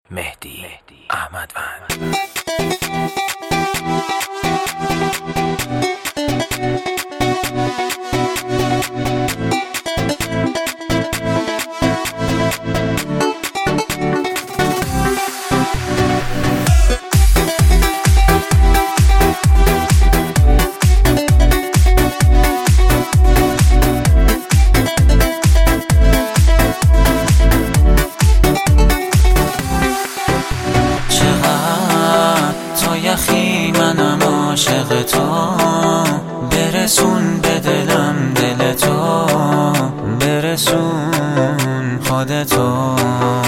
مهدی احمدوند. یخی منم عاشق تو، برسون به دلم دل تو، برسون خودتو.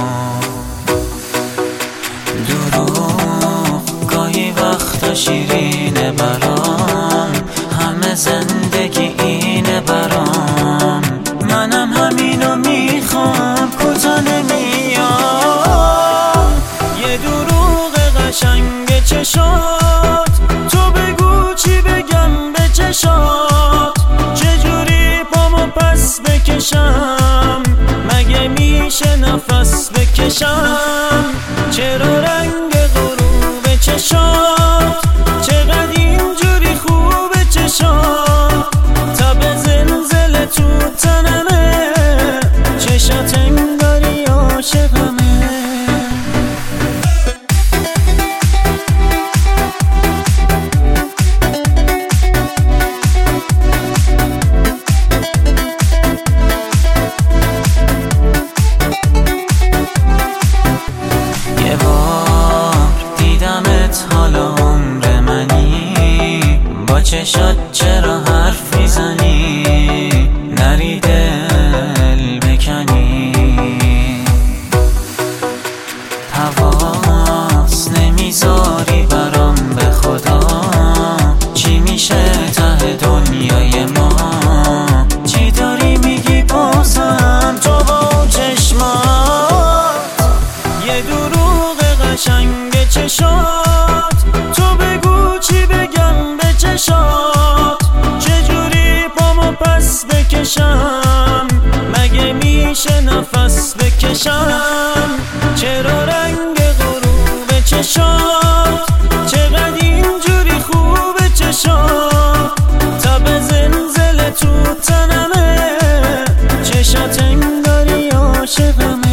دروغ گاهی وقتا شیرینه برام، همه زندگی اینه برام، منم همینو میخوام کوتا نمیام. یه دروغ قشنگ چشات، تو بگو چی بگم به چشات، چجوری پامو پس بکشم، مگه میشه نفس بکشم. چرا رنگ غروب چشات چقدر اینجوری خوبه چشات، تب زلزله تو تنمه، چشات انگاری عاشقمه. حالا عمر منی، با چشات چرا حرف میزنی، نری دل بکنی. حواس نمیذاری برام به خدا، چی میشه ته دنیای ما، چی داری میگی بازم تو با چشمات. یه دروغ قشنگ چشات، تو بگو چی بگم به چشات، چجوری پامو پس بکشم، مگه میشه نفس بکشم. چرا رنگ غروب چشات چقدر اینجوری خوبه چشات، تب زلزله تو تنمه، چشات انگاری عاشقمه.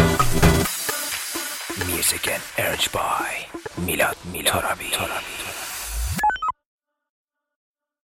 Music and urged by Milad Torabi.